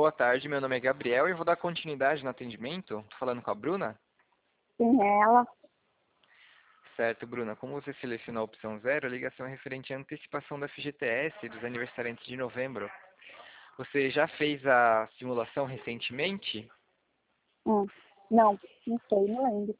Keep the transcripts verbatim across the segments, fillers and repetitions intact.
boa tarde. Meu nome é Gabriel e eu vou dar continuidade no atendimento. Tô falando com a Bruna? Sim, é ela. Certo, Bruna. Como você selecionou a opção zero, a ligação é referente à antecipação da F G T S dos aniversariantes de novembro. Você já fez a simulação recentemente? Hum. Não, não sei, não lembro.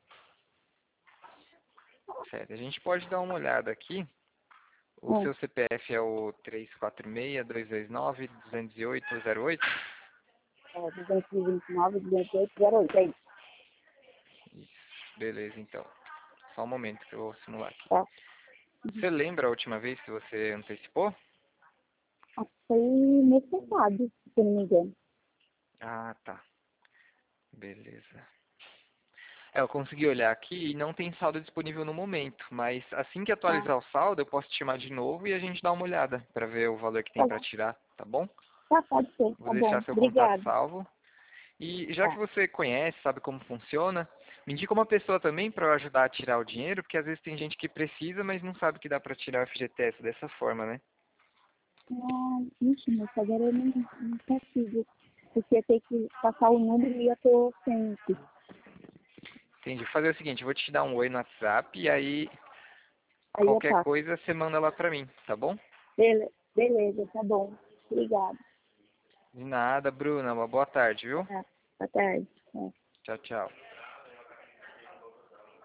Certo. A gente pode dar uma olhada aqui. O Hum. seu C P F é o três quatro seis, dois dois nove, dois zero oito zero oito? É duzentos e vinte e nove, duzentos e oito, zero oito, é isso. Isso. Beleza, então. Só um momento que eu vou simular aqui. Tá. Você lembra a última vez que você antecipou? Acho que foi mês passado, se não me engano. Ah, tá. Beleza. É, eu consegui olhar aqui e não tem saldo disponível no momento, mas assim que Ah, atualizar o saldo, eu posso te chamar de novo e a gente dá uma olhada para ver o valor que tem tá, para tirar, tá bom? tá, pode ser, Vou tá bom. deixar seu contato Obrigada. salvo. E já que Tá. você conhece, sabe como funciona, me indica uma pessoa também para eu ajudar a tirar o dinheiro, porque às vezes tem gente que precisa, mas não sabe que dá para tirar o F G T S dessa forma, né? Ah, ixi, mas agora eu não, não consigo. Porque eu tenho que passar o número e eu tô sem aqui. Entendi. Vou fazer o seguinte, eu vou te dar um oi no WhatsApp e aí Aí eu qualquer passo. coisa você manda lá para mim, tá bom? Bele- Beleza, tá bom. Obrigada. De nada, Bruna. Uma boa tarde, viu? Tá. Boa tarde. É. Tchau, tchau.